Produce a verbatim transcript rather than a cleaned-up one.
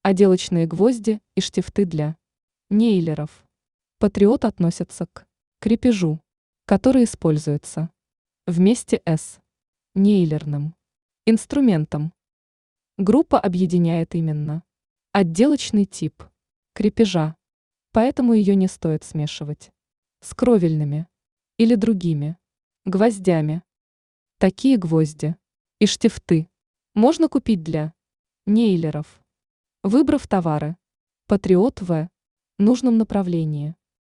Отделочные гвозди и штифты для нейлеров. Патриот относится к крепежу, который используется вместе с нейлерным инструментом. Группа объединяет именно отделочный тип крепежа, поэтому ее не стоит смешивать с кровельными или другими гвоздями. Такие гвозди и штифты можно купить для нейлеров. Выбрав товары Патриот в нужном направлении,